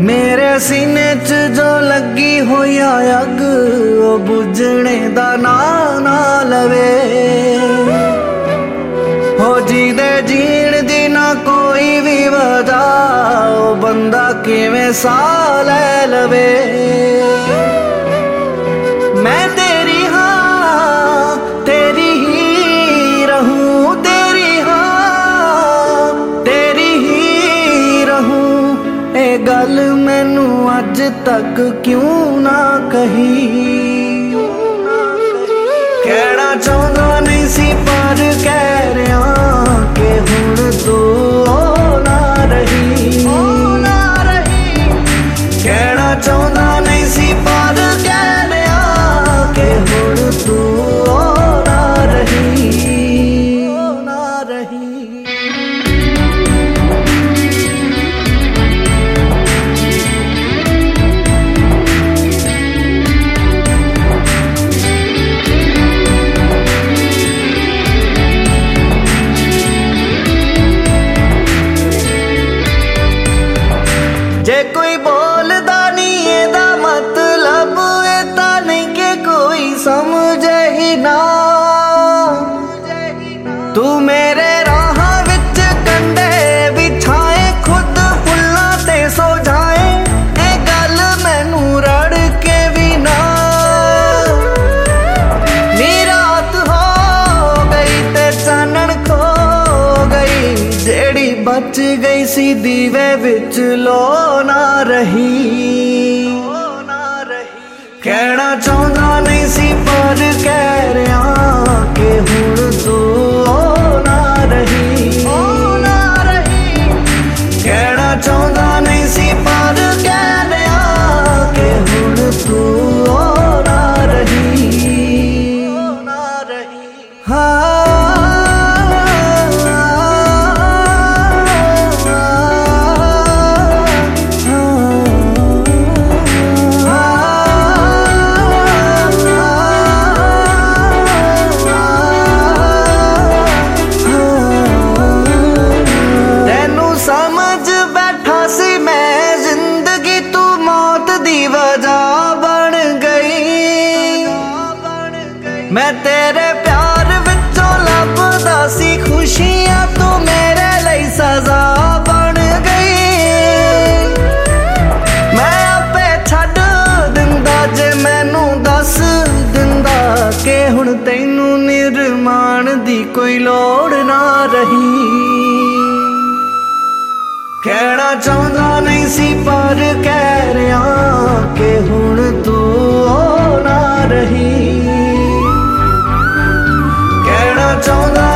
मेरे सीने च जो लगी होई अग ओ बुझने दा ना ना लवे हो जी दे जीण दी ना कोई भी वजह ओ बंदा किवें सा ले लवे। मैं तेरी हाँ तेरी ही रहूं तेरी हाँ तेरी ही रहूं ए गल मैनू अज तक क्यों ना कही। कहना चाहता नहीं सी पर कह रहा कि हुण तू ना रही कहना चाहता नहीं सी पर कह रहा कि हुण तू ना रही ना रही। जे कोई बोलदा नहीं एदा मतलब एता नहीं के कोई समझे ही ना। तू मेरे राह विच कंडे बिछाए खुद फुल्लां ते सो जाए ए गल मैनू रड़ के भी ना। नी रात हो गई ते चानण खो गई जेड़ी बच गई सी दीवे विच लो ना रही। कहना चाहता नहीं सी पर कह रहा कि हुण तू ना रही कहना चाहता नहीं सी पर कह रहा कि हुण तू ना रही हाँ। मैं तेरे प्यार विचों लभदा सी खुशियां तू मेरे लिए सजा बन गई। मैं आपे छड्ड दिंदा जे मैनू दस दिंदा कि हुण तैनू निर्माण दी कोई लोड़ ना रही। कहना चाहता नहीं सी पर कह रहा कि हुण तू ना रही। कहना चाहता